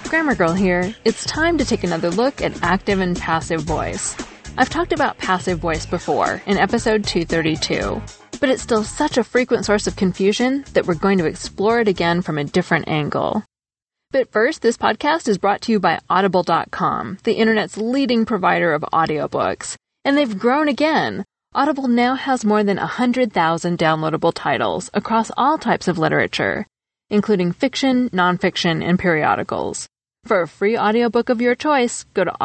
Grammar Girl here. It's time to take another look at active and passive voice. I've talked about passive voice before in episode 232, but it's still such a frequent source of confusion that we're going to explore it again from a different angle. But first, this podcast is brought to you by Audible.com, the internet's leading provider of audiobooks. And they've grown again. Audible now has more than 100,000 downloadable titles across all types of literature, including fiction, nonfiction, and periodicals. For a free audiobook of your choice, go to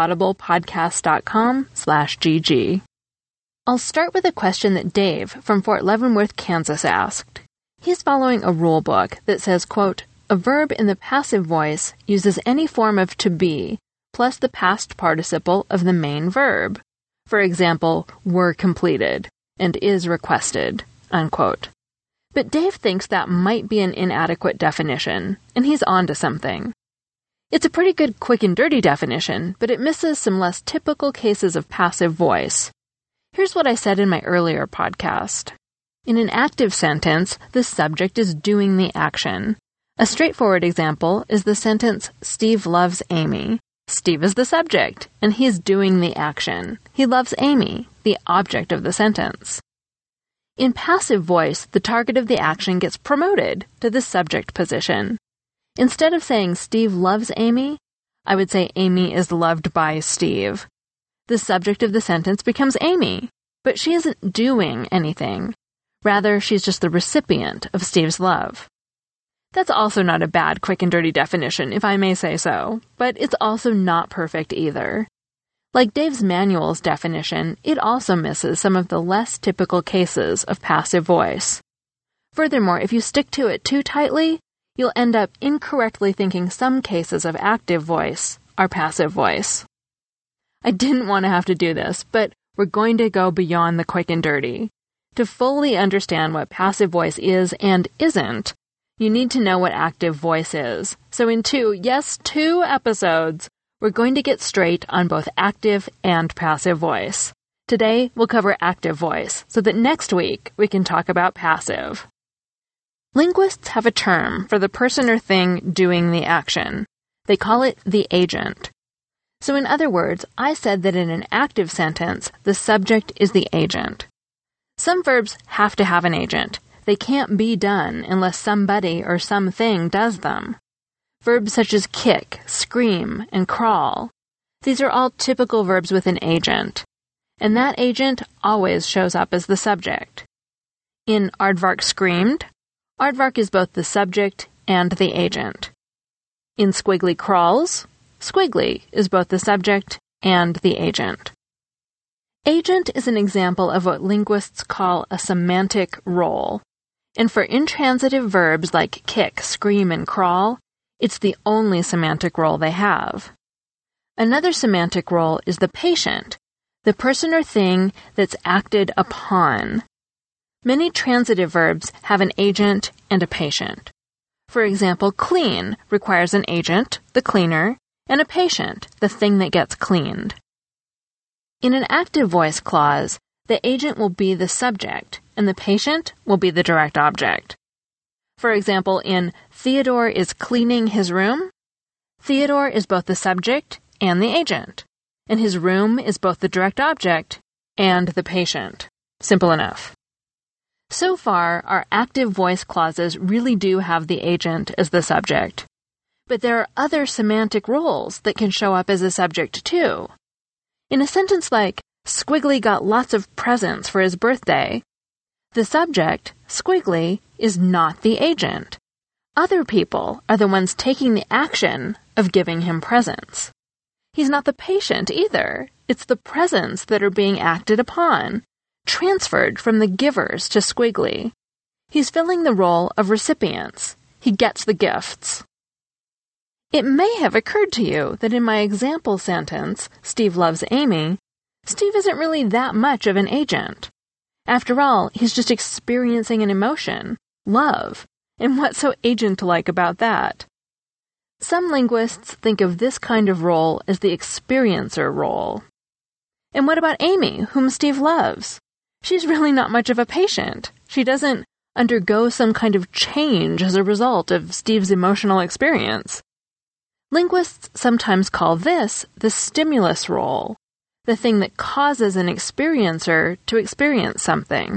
audiblepodcast.com/GG. I'll start with a question that Dave from Fort Leavenworth, Kansas asked. He's following a rule book that says, quote, a verb in the passive voice uses any form of to be plus the past participle of the main verb. For example, were completed and is requested, unquote. But Dave thinks that might be an inadequate definition, and he's onto something. It's a pretty good quick and dirty definition, but it misses some less typical cases of passive voice. Here's what I said in my earlier podcast. In an active sentence, the subject is doing the action. A straightforward example is the sentence, Steve loves Amy. Steve is the subject, and he's doing the action. He loves Amy, the object of the sentence. In passive voice, the target of the action gets promoted to the subject position. Instead of saying Steve loves Amy, I would say Amy is loved by Steve. The subject of the sentence becomes Amy, but she isn't doing anything. Rather, she's just the recipient of Steve's love. That's also not a bad, quick and dirty definition, if I may say so, but it's also not perfect either. Like Dave's manual's definition, it also misses some of the less typical cases of passive voice. Furthermore, if you stick to it too tightly, you'll end up incorrectly thinking some cases of active voice are passive voice. I didn't want to have to do this, but we're going to go beyond the quick and dirty. To fully understand what passive voice is and isn't, you need to know what active voice is. So in two episodes, we're going to get straight on both active and passive voice. Today, we'll cover active voice, so that next week we can talk about passive. Linguists have a term for the person or thing doing the action. They call it the agent. So in other words, I said that in an active sentence, the subject is the agent. Some verbs have to have an agent. They can't be done unless somebody or something does them. Verbs such as kick, scream, and crawl. These are all typical verbs with an agent. And that agent always shows up as the subject. In Aardvark screamed, Aardvark is both the subject and the agent. In Squiggly crawls, Squiggly is both the subject and the agent. Agent is an example of what linguists call a semantic role. And for intransitive verbs like kick, scream, and crawl, it's the only semantic role they have. Another semantic role is the patient, the person or thing that's acted upon. Many transitive verbs have an agent and a patient. For example, clean requires an agent, the cleaner, and a patient, the thing that gets cleaned. In an active voice clause, the agent will be the subject, and the patient will be the direct object. For example, in Theodore is cleaning his room, Theodore is both the subject and the agent, and his room is both the direct object and the patient. Simple enough. So far, our active voice clauses really do have the agent as the subject. But there are other semantic roles that can show up as a subject too. In a sentence like, Squiggly got lots of presents for his birthday, the subject, Squiggly, is not the agent. Other people are the ones taking the action of giving him presents. He's not the patient either. It's the presents that are being acted upon, transferred from the givers to Squiggly. He's filling the role of recipients. He gets the gifts. It may have occurred to you that in my example sentence, Steve loves Amy, Steve isn't really that much of an agent. After all, he's just experiencing an emotion, love, and what's so agent-like about that? Some linguists think of this kind of role as the experiencer role. And what about Amy, whom Steve loves? She's really not much of a patient. She doesn't undergo some kind of change as a result of Steve's emotional experience. Linguists sometimes call this the stimulus role, the thing that causes an experiencer to experience something.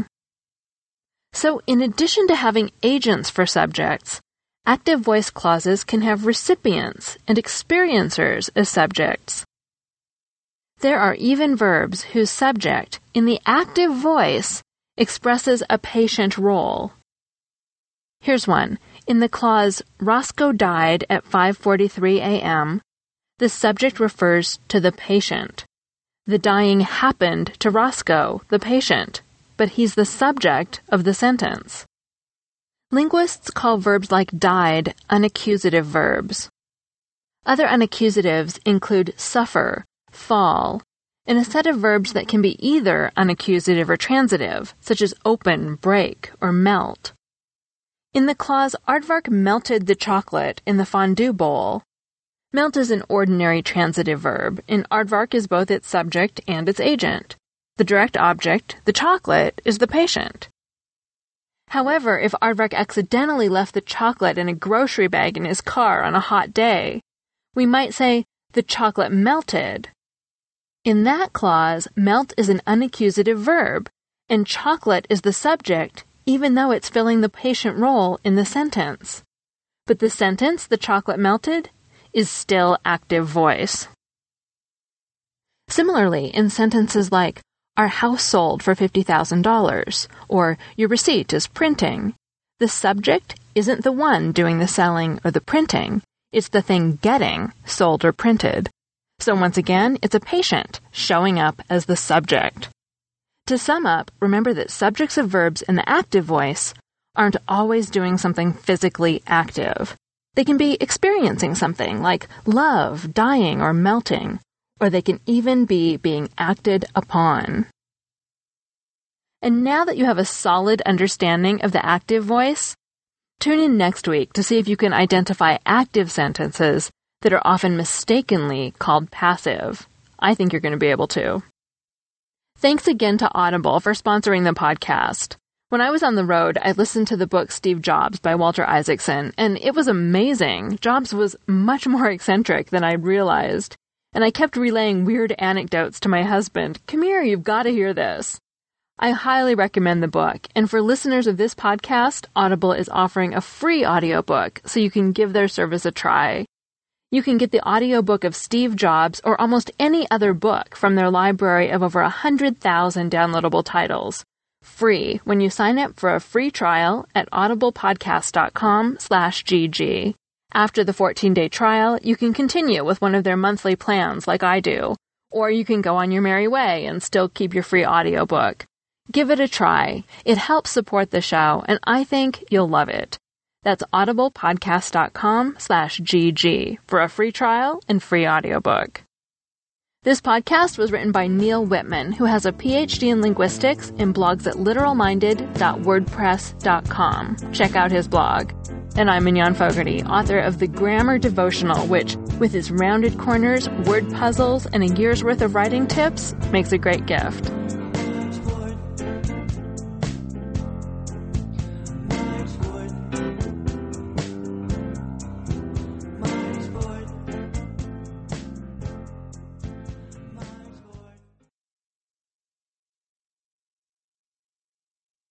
So, in addition to having agents for subjects, active voice clauses can have recipients and experiencers as subjects. There are even verbs whose subject, in the active voice, expresses a patient role. Here's one. In the clause, Roscoe died at 5:43 a.m., the subject refers to the patient. The dying happened to Roscoe, the patient, but he's the subject of the sentence. Linguists call verbs like died unaccusative verbs. Other unaccusatives include suffer, fall, and a set of verbs that can be either unaccusative or transitive, such as open, break, or melt. In the clause, Aardvark melted the chocolate in the fondue bowl, melt is an ordinary transitive verb, and Aardvark is both its subject and its agent. The direct object, the chocolate, is the patient. However, if Aardvark accidentally left the chocolate in a grocery bag in his car on a hot day, we might say, the chocolate melted. In that clause, melt is an unaccusative verb, and chocolate is the subject, even though it's filling the patient role in the sentence. But the sentence, the chocolate melted, is still active voice. Similarly, in sentences like, our house sold for $50,000, or your receipt is printing, the subject isn't the one doing the selling or the printing, it's the thing getting sold or printed. So once again, it's a patient showing up as the subject. To sum up, remember that subjects of verbs in the active voice aren't always doing something physically active. They can be experiencing something like love, dying, or melting, or they can even be being acted upon. And now that you have a solid understanding of the active voice, tune in next week to see if you can identify active sentences that are often mistakenly called passive. I think you're going to be able to. Thanks again to Audible for sponsoring the podcast. When I was on the road, I listened to the book Steve Jobs by Walter Isaacson, and it was amazing. Jobs was much more eccentric than I realized, and I kept relaying weird anecdotes to my husband. Come here, you've got to hear this. I highly recommend the book, and for listeners of this podcast, Audible is offering a free audiobook so you can give their service a try. You can get the audiobook of Steve Jobs or almost any other book from their library of over 100,000 downloadable titles, free when you sign up for a free trial at audiblepodcast.com/GG. After the 14-day trial, you can continue with one of their monthly plans like I do, or you can go on your merry way and still keep your free audiobook. Give it a try. It helps support the show, and I think you'll love it. That's audiblepodcast.com/GG for a free trial and free audiobook. This podcast was written by Neil Whitman, who has a PhD in linguistics and blogs at literalminded.wordpress.com. Check out his blog. And I'm Mignon Fogarty, author of The Grammar Devotional, which, with its rounded corners, word puzzles, and a year's worth of writing tips, makes a great gift.